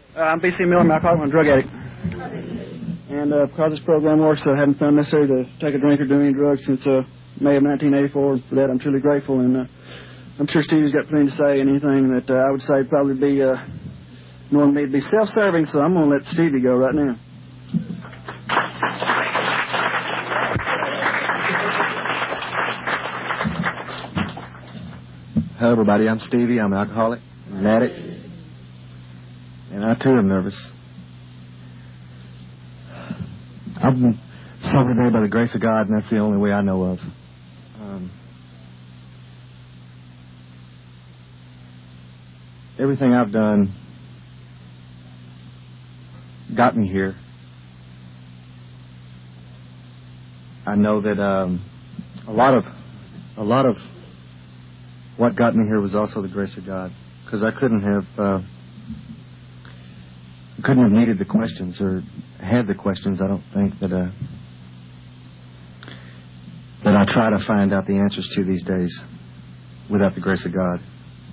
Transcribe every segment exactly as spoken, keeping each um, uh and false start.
Uh, I'm B C Miller, I'm an alcoholic and a drug addict. And uh, because this program works, I haven't found necessary to take a drink or do any drugs since uh, May of nineteen eighty-four. For that, I'm truly grateful. And uh, I'm sure Stevie's got plenty to say. Anything that uh, I would say probably be uh, knowing me to be self-serving, so I'm going to let Stevie go right now. Hello, everybody. I'm Stevie. I'm an alcoholic, an addict, and I, too, am nervous. I've been sober today by the grace of God, and that's the only way I know of. Um, everything I've done got me here. I know that um, a lot of, a lot of what got me here was also the grace of God, because I couldn't have, uh, couldn't have needed the questions or had the questions. I don't think that uh, that I try to find out the answers to these days without the grace of God.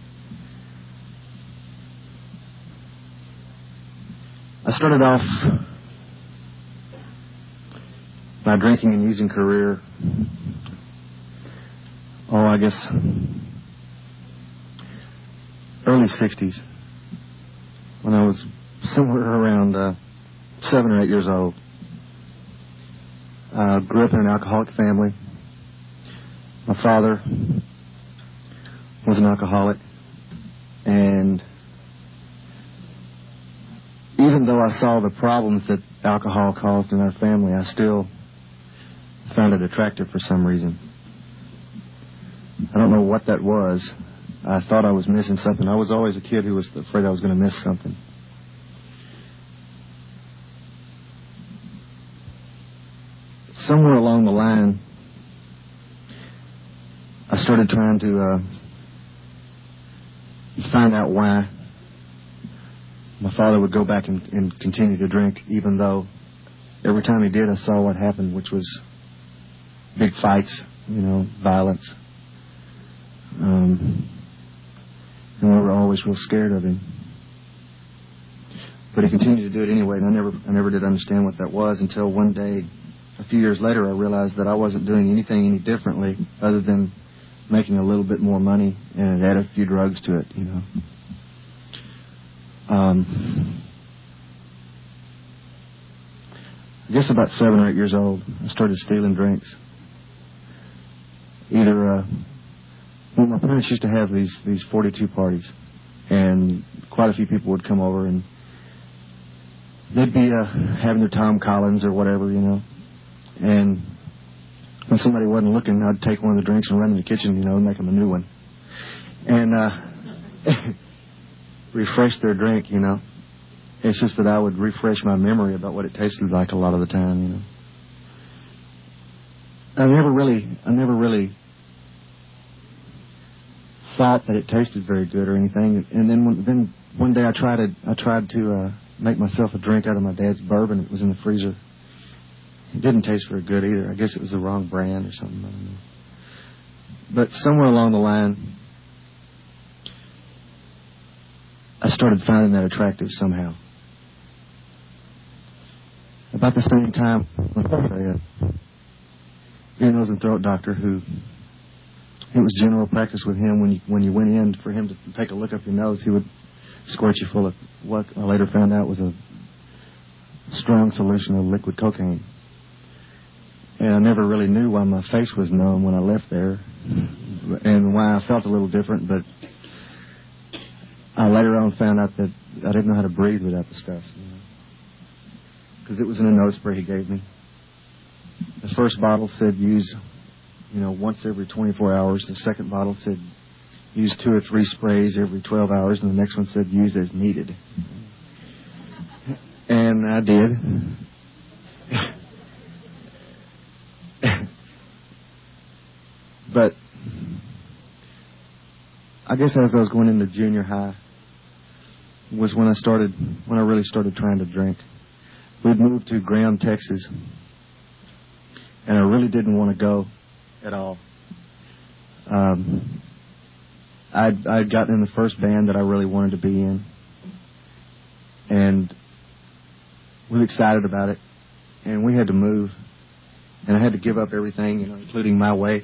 I started off my drinking and using career, oh, I guess, early sixties, when I was somewhere around uh, seven or eight years old. I uh, grew up in an alcoholic family. My father was an alcoholic, and even though I saw the problems that alcohol caused in our family, I still found it attractive for some reason. I don't know what that was. I thought I was missing something. I was always a kid who was afraid I was going to miss something. Somewhere along the line, I started trying to uh, find out why my father would go back and, and continue to drink, even though every time he did, I saw what happened, which was big fights, you know, violence. Um, and we were always real scared of him. But he continued to do it anyway, and I never, I never did understand what that was until one day, a few years later, I realized that I wasn't doing anything any differently other than making a little bit more money and add a few drugs to it, you know. Um, I guess about seven or eight years old, I started stealing drinks. Either, uh, well, my parents used to have these, these forty-two parties, and quite a few people would come over, and they'd be uh, having their Tom Collins or whatever, you know. And when somebody wasn't looking, I'd take one of the drinks and run in the kitchen, you know, and make them a new one. And uh, refresh their drink, you know. It's just that I would refresh my memory about what it tasted like a lot of the time, you know. I never really, I never really thought that it tasted very good or anything. And then, when, then one day I tried to, I tried to uh, make myself a drink out of my dad's bourbon. It was in the freezer. It didn't taste very good either. I guess it was the wrong brand or something. I don't know. But somewhere along the line, I started finding that attractive somehow. About the same time, a ear, nose, and throat doctor who, it was general practice with him when you when you went in for him to take a look up your nose, he would squirt you full of what I later found out was a strong solution of liquid cocaine. And I never really knew why my face was numb when I left there and why I felt a little different, but I later on found out that I didn't know how to breathe without the stuff, you know, because it was in a nose spray he gave me. The first bottle said use, you know, once every twenty-four hours. The second bottle said use two or three sprays every twelve hours, and the next one said use as needed. And I did. But I guess as I was going into junior high was when I started, when I really started trying to drink. We'd moved to Graham, Texas, and I really didn't want to go at all. Um, I'd, I'd gotten in the first band that I really wanted to be in, and was excited about it. And we had to move, and I had to give up everything, you know, including my way.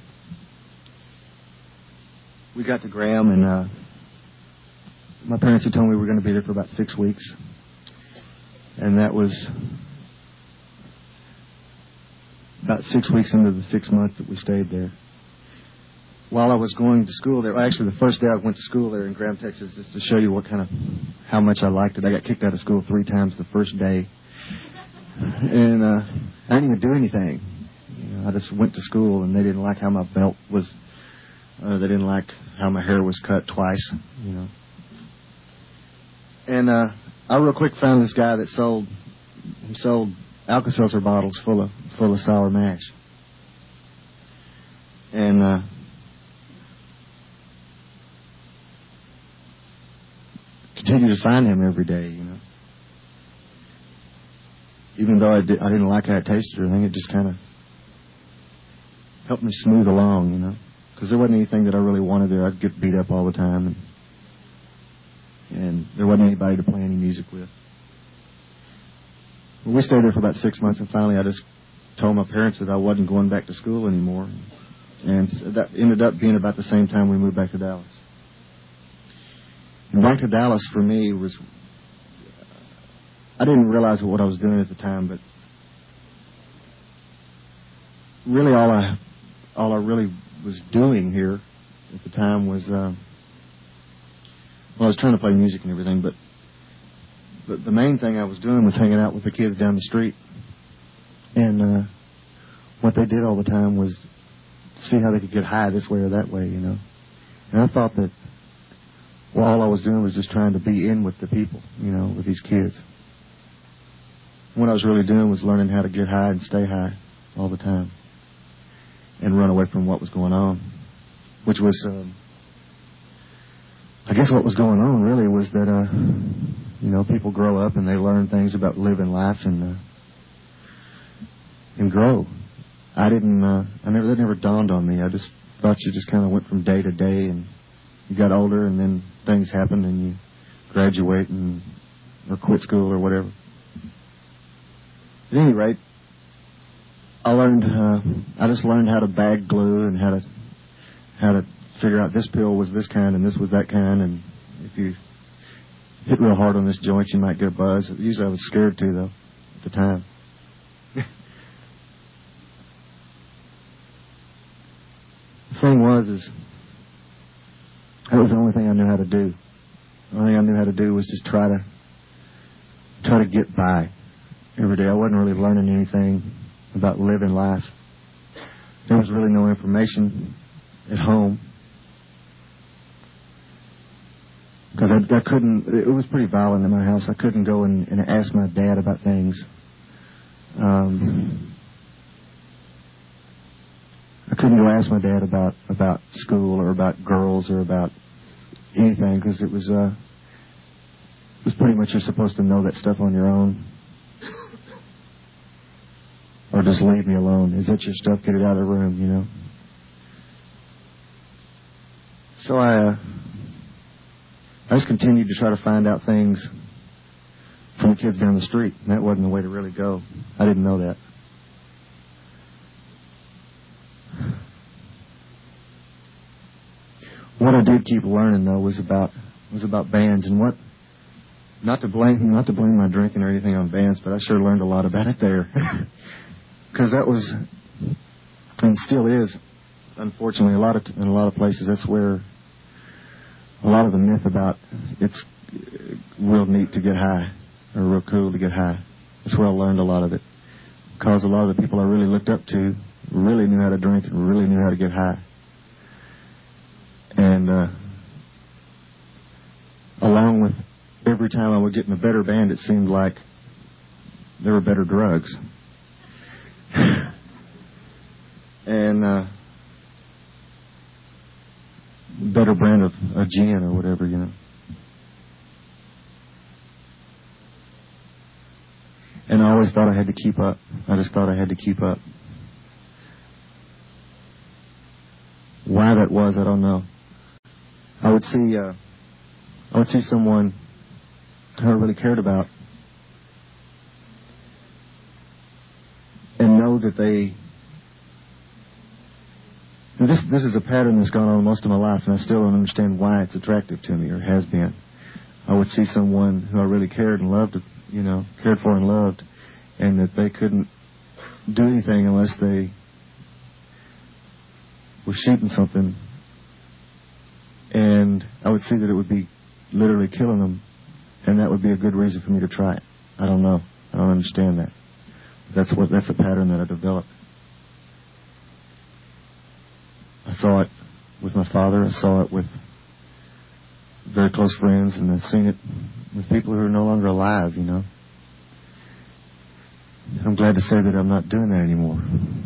We got to Graham, and uh, my parents had told me we were going to be there for about six weeks. And that was about six weeks into the six months that we stayed there. While I was going to school there, actually the first day I went to school there in Graham, Texas, just to show you what kind of, how much I liked it. I got kicked out of school three times the first day. And uh, I didn't even do anything. You know, I just went to school, and they didn't like how my belt was, uh, they didn't like how my hair was cut twice, you know. And uh, I real quick found this guy that sold, he sold Alka-Seltzer bottles full of full of sour mash. And uh, continued to find him every day, you know. Even though I, did, I didn't like how it tasted or anything, it just kind of helped me smooth along, you know. Because there wasn't anything that I really wanted there. I'd get beat up all the time. And, and there wasn't anybody to play any music with. Well, we stayed there for about six months, and finally I just told my parents that I wasn't going back to school anymore. And that ended up being about the same time we moved back to Dallas. And back to Dallas for me was, I didn't realize what I was doing at the time, but really all I, all I really was doing here at the time was, uh, well, I was trying to play music and everything, but but the main thing I was doing was hanging out with the kids down the street. And uh, what they did all the time was see how they could get high this way or that way, you know. And I thought that, well, all I was doing was just trying to be in with the people, you know, with these kids. What I was really doing was learning how to get high and stay high all the time and run away from what was going on, which was, um, I guess what was going on really was that, uh, you know, people grow up and they learn things about living life and uh, and grow. I didn't, uh, I never, that never dawned on me. I just thought you just kind of went from day to day, and you got older and then things happened and you graduate and or quit school or whatever. At any rate, I learned, uh, I just learned how to bag glue and how to, how to figure out this pill was this kind and this was that kind, and if you hit real hard on this joint, you might get a buzz. Usually I was scared to, though, at the time. The thing was, is that was the only thing I knew how to do. The only thing I knew how to do was just try to try to get by every day. I wasn't really learning anything about living life. There was really no information at home. Because I, I couldn't, it was pretty violent in my house. I couldn't go and, and ask my dad about things. Um, I couldn't go ask my dad about, about school or about girls or about anything, because it was, uh, it was pretty much you're supposed to know that stuff on your own. Or just leave me alone. Is that your stuff? Get it out of the room, you know. So I, uh, I just continued to try to find out things from the kids down the street. And that wasn't the way to really go. I didn't know that. What I did keep learning, though, was about was about bands, and what not to blame not to blame my drinking or anything on bands, but I sure learned a lot about it there. Because that was, and still is, unfortunately, a lot of in a lot of places, that's where a lot of the myth about it's real neat to get high or real cool to get high. That's where I learned a lot of it. Because a lot of the people I really looked up to really knew how to drink and really knew how to get high. And uh, along with every time I would get in a better band, it seemed like there were better drugs. and uh, better brand of a gin or whatever, you know. And I always thought I had to keep up. I just thought I had to keep up. Why that was, I don't know. I would see, uh, I would see someone who I really cared about, and know that they... This this is a pattern that's gone on most of my life, and I still don't understand why it's attractive to me, or has been. I would see someone who I really cared and loved, you know, cared for and loved, and that they couldn't do anything unless they were shooting something, and I would see that it would be literally killing them, and that would be a good reason for me to try it. I don't know. I don't understand that. That's what that's a pattern that I developed. I saw it with my father. I saw it with very close friends, and I've seen it with people who are no longer alive, you know. I'm glad to say that I'm not doing that anymore.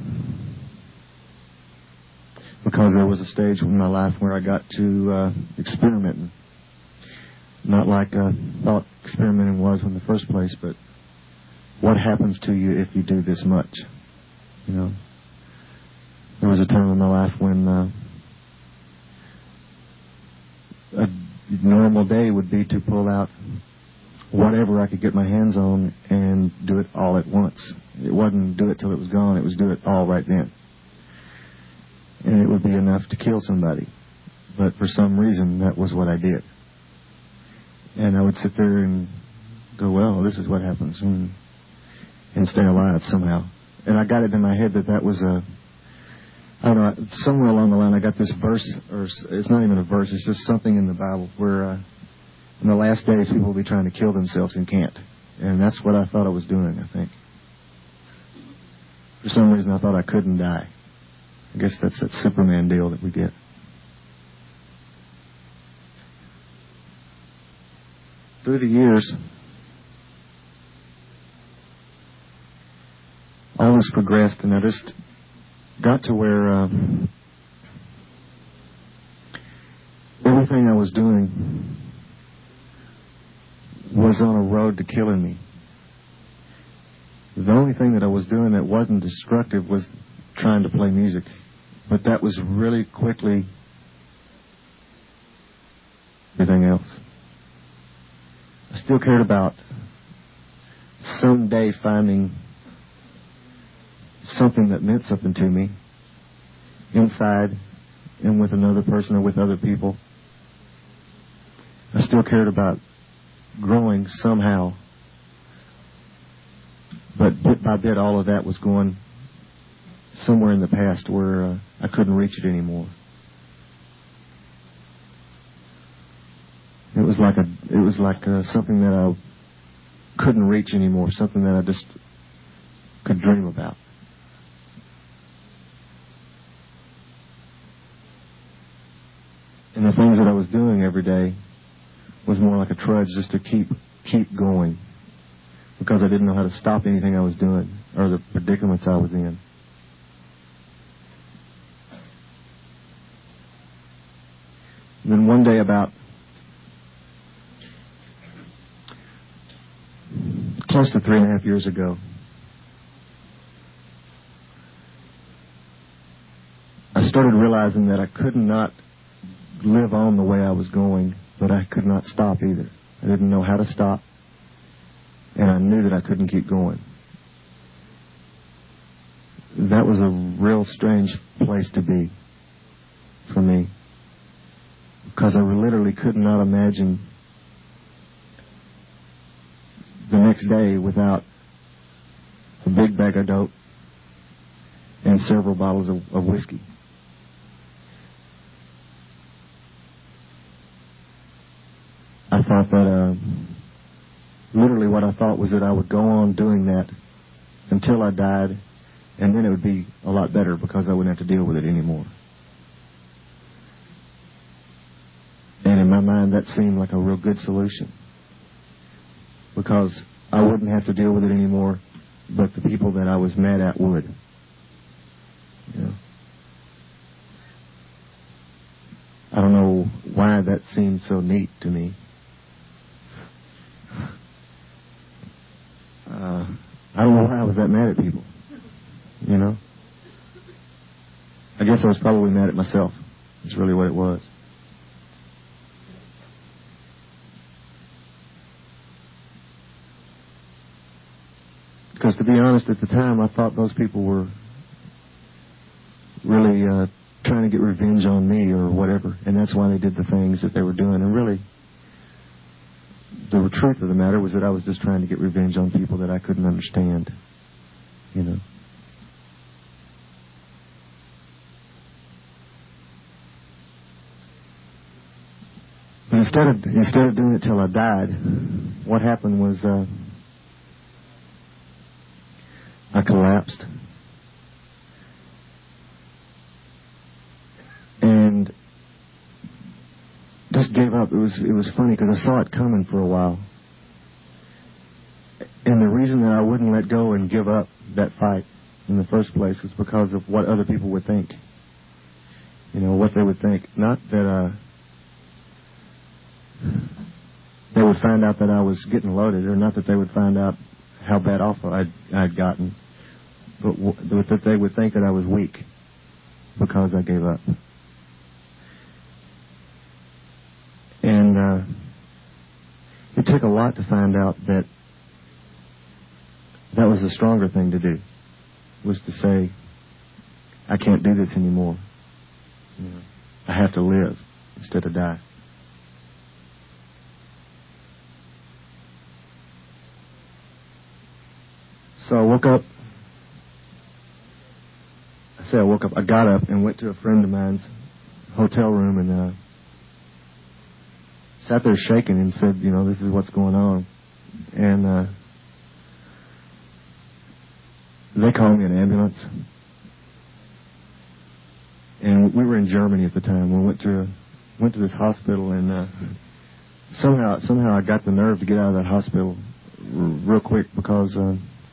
Because there was a stage in my life where I got to uh, experimenting. Not like I thought experimenting was in the first place, but what happens to you if you do this much, you know. There was a time in my life when uh, a normal day would be to pull out whatever I could get my hands on and do it all at once. It wasn't do it till it was gone. It was do it all right then. And it would be enough to kill somebody. But for some reason, that was what I did. And I would sit there and go, well, this is what happens, and, and stay alive somehow. And I got it in my head that that was a... I don't know, somewhere along the line I got this verse, or it's not even a verse, it's just something in the Bible where uh, in the last days people will be trying to kill themselves and can't. And that's what I thought I was doing, I think. For some reason I thought I couldn't die. I guess that's that Superman deal that we get. Through the years, all this progressed, and I just got to where uh, everything I was doing was on a road to killing me. The only thing that I was doing that wasn't destructive was trying to play music. But that was really quickly everything else. I still cared about someday finding something that meant something to me inside and with another person or with other people. I still cared about growing somehow, but bit by bit all of that was going somewhere in the past where uh, I couldn't reach it anymore. It was like a it was like uh, something that I couldn't reach anymore, something that I just could dream about. And the things that I was doing every day was more like a trudge just to keep keep going, because I didn't know how to stop anything I was doing or the predicaments I was in. And then one day, about close to three and a half years ago, I started realizing that I could not live on the way I was going, but I could not stop either. I didn't know how to stop, and I knew that I couldn't keep going. That was a real strange place to be for me, because I literally could not imagine the next day without a big bag of dope and several bottles of, of whiskey. I thought that, uh, literally what I thought was that I would go on doing that until I died, and then it would be a lot better because I wouldn't have to deal with it anymore. And in my mind, that seemed like a real good solution, because I wouldn't have to deal with it anymore, but the people that I was mad at would. You know? I don't know why that seemed so neat to me. Uh, I don't know why I was that mad at people, you know. I guess I was probably mad at myself. That's really what it was. Because to be honest, at the time, I thought those people were really uh, trying to get revenge on me or whatever, and that's why they did the things that they were doing. And really, the truth of the matter was that I was just trying to get revenge on people that I couldn't understand, you know. But instead of instead of doing it till I died, what happened was uh, I collapsed. And just gave up. It was it was funny because I saw it coming for a while. And the reason that I wouldn't let go and give up that fight in the first place was because of what other people would think. You know, what they would think. Not that uh, they would find out that I was getting loaded, or not that they would find out how bad off I'd, I'd gotten, but w- that they would think that I was weak because I gave up. And uh, it took a lot to find out that that was the stronger thing to do, was to say, I can't do this anymore. You know, I have to live instead of die. So I woke up. I say I woke up. I got up and went to a friend of mine's hotel room and uh, sat there shaking and said, you know, this is what's going on. And uh, they called me an ambulance. And we were in Germany at the time. We went to went to this hospital, and uh, somehow somehow I got the nerve to get out of that hospital r- real quick because uh,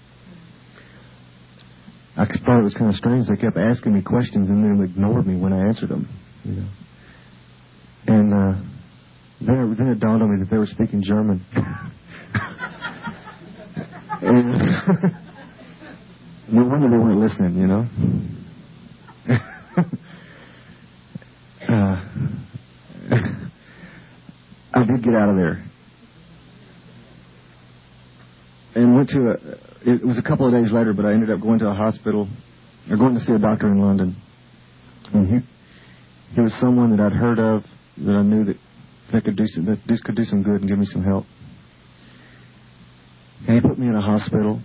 I thought it was kind of strange. They kept asking me questions and then ignored me when I answered them. You know. And uh, then, it, then it dawned on me that they were speaking German. And no wonder they weren't listening, you know. uh, I did get out of there. And went to a, it was a couple of days later, but I ended up going to a hospital, or going to see a doctor in London. And he, he was someone that I'd heard of, that I knew that, that could do some, that this could do some good and give me some help. And he put me in a hospital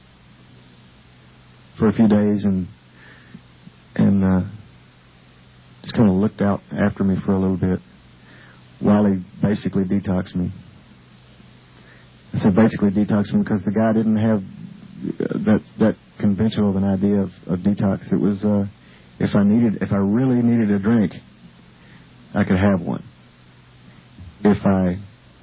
for a few days, and and uh, just kind of looked out after me for a little bit while he basically detoxed me. I said basically detoxed me because the guy didn't have that that conventional of an idea of, of detox. It was uh, if I needed, if I really needed a drink, I could have one. If I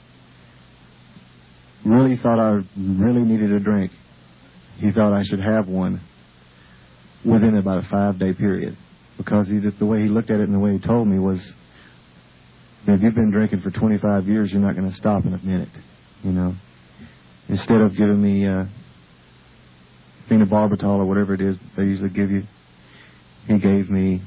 really thought I really needed a drink, he thought I should have one within about a five-day period. Because he, the way he looked at it and the way he told me was that if you've been drinking for twenty-five years, you're not going to stop in a minute, you know. Instead of giving me uh, phenobarbital or whatever it is they usually give you, he gave me,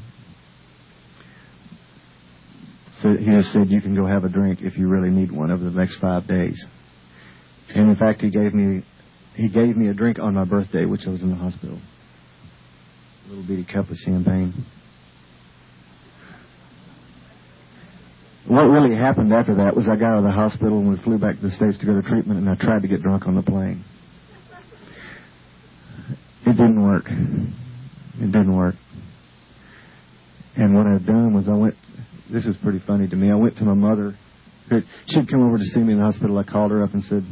so he just said, you can go have a drink if you really need one over the next five days. And in fact, he gave me he gave me a drink on my birthday, which I was in the hospital. A little bitty cup of champagne. What really happened after that was I got out of the hospital and we flew back to the States to go to treatment, and I tried to get drunk on the plane. It didn't work. It didn't work. And what I'd done was I went, this is pretty funny to me, I went to my mother. She'd come over to see me in the hospital. I called her up and said,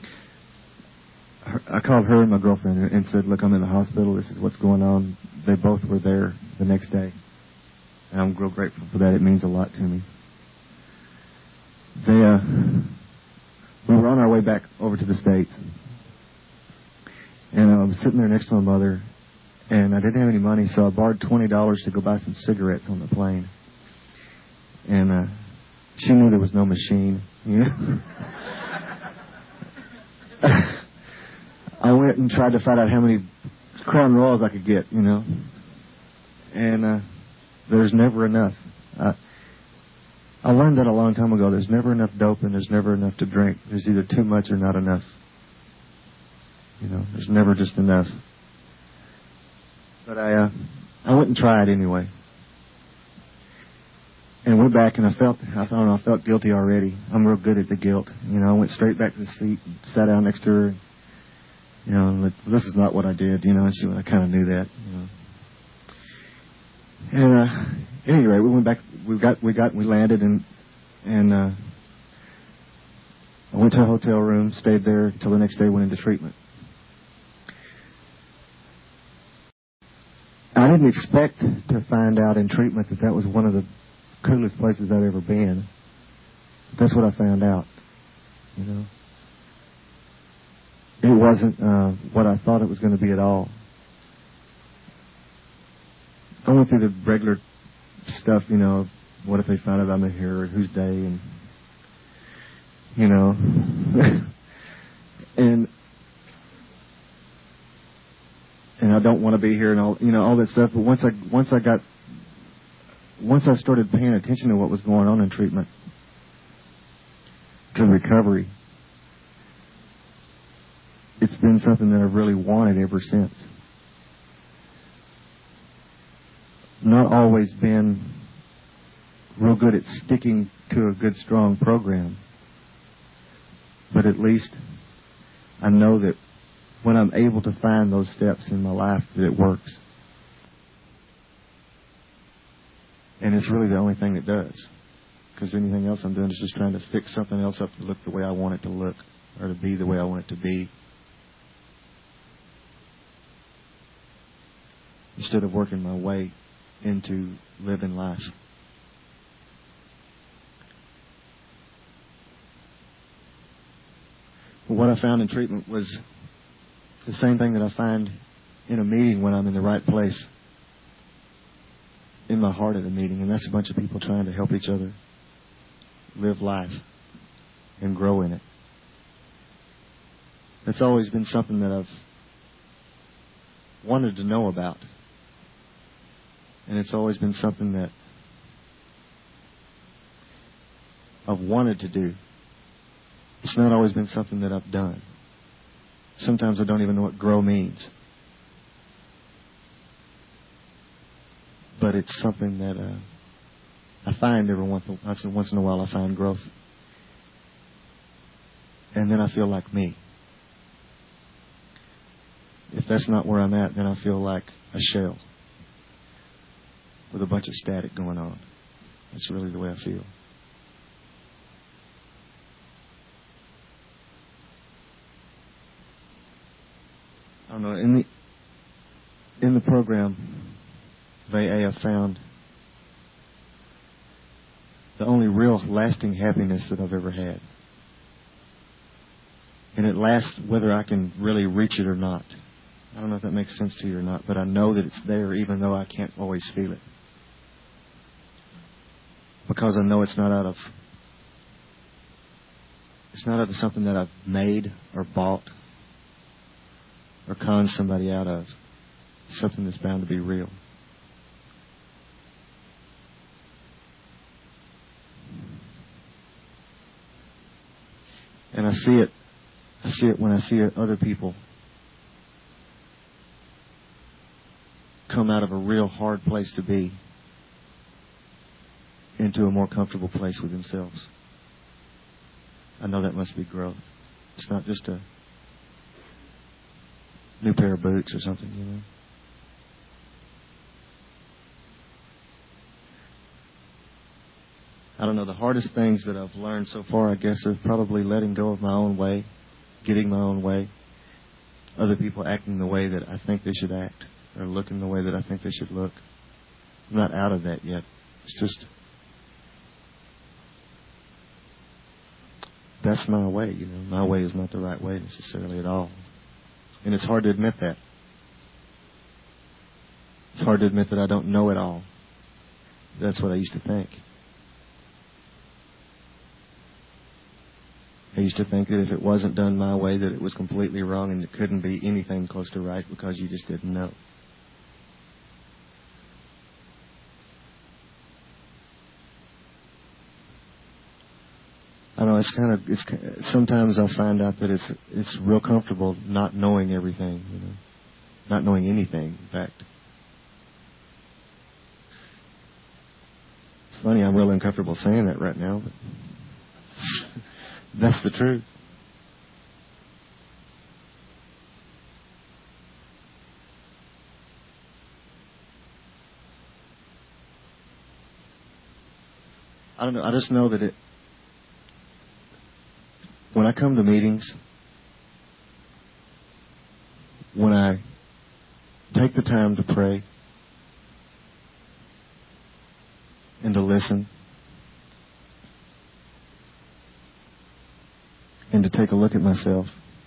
I called her and my girlfriend and said, look, I'm in the hospital. This is what's going on. They both were there the next day. And I'm real grateful for that. It means a lot to me. They, uh, we were on our way back over to the States. And I was sitting there next to my mother, and I didn't have any money, so I borrowed twenty dollars to go buy some cigarettes on the plane. And uh, she knew there was no machine, you know. I went and tried to find out how many Crown Royals I could get, you know. And uh, there's never enough. I, I learned that a long time ago. There's never enough dope and there's never enough to drink. There's either too much or not enough. You know, there's never just enough. But I, uh, I went and tried anyway. And went back, and I felt, I thought I felt guilty already. I'm real good at the guilt. You know, I went straight back to the seat, and sat down next to her. And, you know, like, this is not what I did. You know, and she, I kind of knew that. You know. And uh, at any rate, we went back. We got, we got, we landed, and and uh, I went to a hotel room, stayed there until the next day. Went into treatment. I didn't expect to find out in treatment that that was one of the coolest places I'd ever been. That's what I found out. You know, it wasn't uh, what I thought it was going to be at all. I went through the regular stuff, you know, what if they found out I'm here, whose day, and, you know, and and I don't want to be here and all, you know, all that stuff. But once I once I got once I started paying attention to what was going on in treatment, to recovery, it's been something that I've really wanted ever since. Not always been real good at sticking to a good, strong program. But at least I know that when I'm able to find those steps in my life, that it works. And it's really the only thing that does. Because anything else I'm doing is just trying to fix something else up to look the way I want it to look, or to be the way I want it to be, instead of working my way into living life. But what I found in treatment was the same thing that I find in a meeting when I'm in the right place, in my heart at a meeting, and that's a bunch of people trying to help each other live life and grow in it. That's always been something that I've wanted to know about. And it's always been something that I've wanted to do. It's not always been something that I've done. Sometimes I don't even know what grow means. But it's something that uh, I find every once in, once in a while. I find growth. And then I feel like me. If that's not where I'm at, then I feel like a shell with a bunch of static going on. That's really the way I feel. I don't know. In the in the program of A A, I found the only real lasting happiness that I've ever had, and it lasts whether I can really reach it or not. I don't know if that makes sense to you or not, but I know that it's there even though I can't always feel it. Because I know it's not out of it's not out of something that I've made or bought or conned somebody out of. It's something that's bound to be real. And I see it I see it when I see other people come out of a real hard place to be into a more comfortable place with themselves. I know that must be growth. It's not just a new pair of boots or something, you know. I don't know, the hardest things that I've learned so far, I guess, is probably letting go of my own way, getting my own way, other people acting the way that I think they should act, or looking the way that I think they should look. I'm not out of that yet. It's just, that's my way, you know. My way is not the right way necessarily at all. And it's hard to admit that. It's hard to admit that I don't know it all. That's what I used to think. I used to think that if it wasn't done my way, that it was completely wrong and it couldn't be anything close to right because you just didn't know. I don't know, it's kind of it's sometimes I find out that it's it's real comfortable not knowing everything, you know, not knowing anything. In fact, it's funny. I'm real uncomfortable saying that right now, but that's the truth. I don't know. I just know that it. When I come to meetings, when I take the time to pray and to listen and to take a look at myself,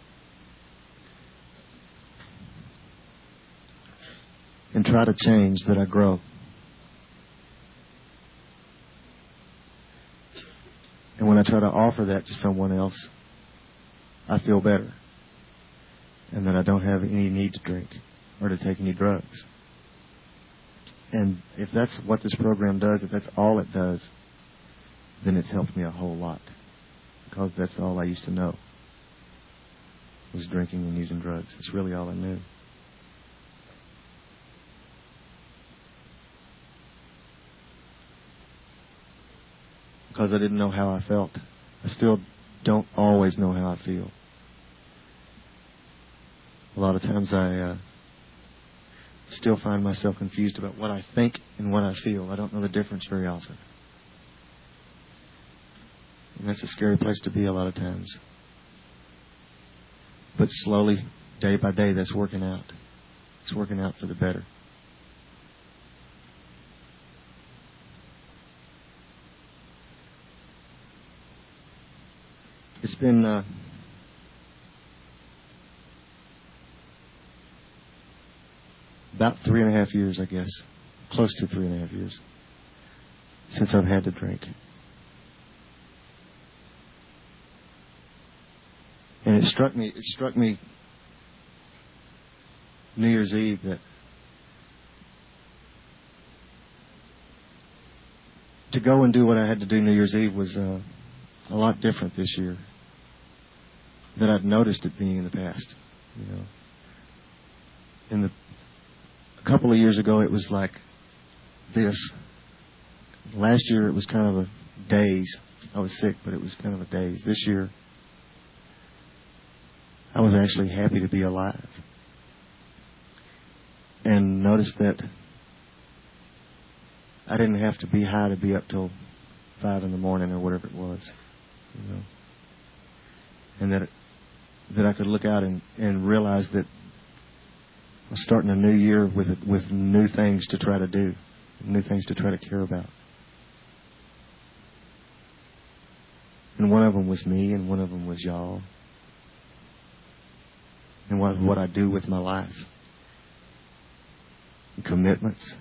and try to change, that I grow. And when I try to offer that to someone else, I feel better. And that I don't have any need to drink or to take any drugs. And if that's what this program does, if that's all it does, then it's helped me a whole lot. Because that's all I used to know, was drinking and using drugs. It's really all I knew. Because I didn't know how I felt. I still don't always know how I feel. A lot of times I uh, still find myself confused about what I think and what I feel. I don't know the difference very often. And that's a scary place to be a lot of times. But slowly, day by day, that's working out. It's working out for the better. It's been uh, about three and a half years, I guess, close to three and a half years, since I've had to drink. And it struck me, it struck me New Year's Eve that to go and do what I had to do New Year's Eve was uh, a lot different this year than I'd noticed it being in the past. You know, in the a couple of years ago, it was like this. Last year, it was kind of a daze. I was sick, but it was kind of a daze. This year, I was actually happy to be alive, and noticed that I didn't have to be high to be up till five in the morning or whatever it was, you know, and that it, that I could look out and, and realize that I was starting a new year with with new things to try to do, new things to try to care about. And one of them was me, and one of them was y'all, and what what I do with my life, and commitments.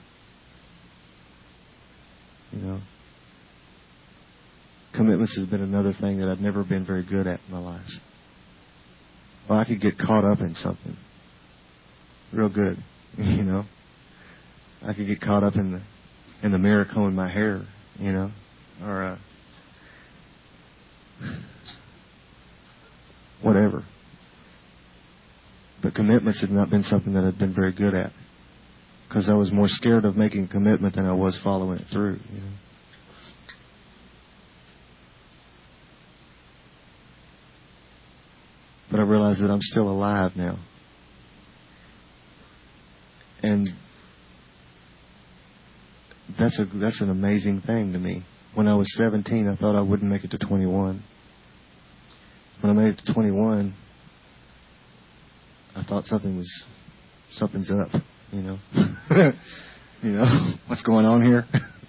You know, commitments has been another thing that I've never been very good at in my life. Well, I could get caught up in something real good, you know. I could get caught up in the in the mirror combing my hair, you know, or uh, whatever. But commitments have not been something that I've been very good at, because I was more scared of making a commitment than I was following it through, you know. But I realize that I'm still alive now. And that's a that's an amazing thing to me. When I was seventeen, I thought I wouldn't make it to twenty-one. When I made it to twenty-one, I thought something was something's up, you know. You know, what's going on here?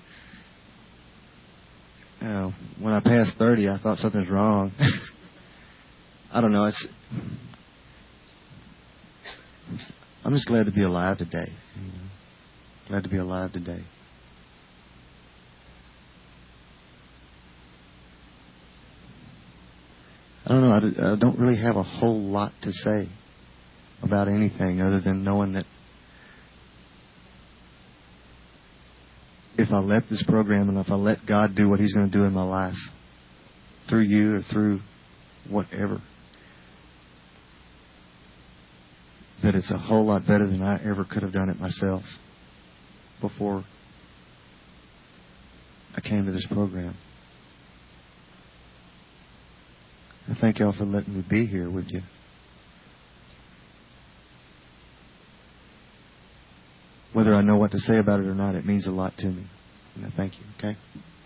You know, when I passed thirty, I thought something's wrong. I don't know. It's. I'm just glad to be alive today. You know? Glad to be alive today. I don't know. I, I don't really have a whole lot to say about anything other than knowing that if I let this program and if I let God do what He's going to do in my life, through you or through whatever, that it's a whole lot better than I ever could have done it myself before I came to this program. I thank y'all for letting me be here with you. Whether I know what to say about it or not, it means a lot to me. And I thank you, okay?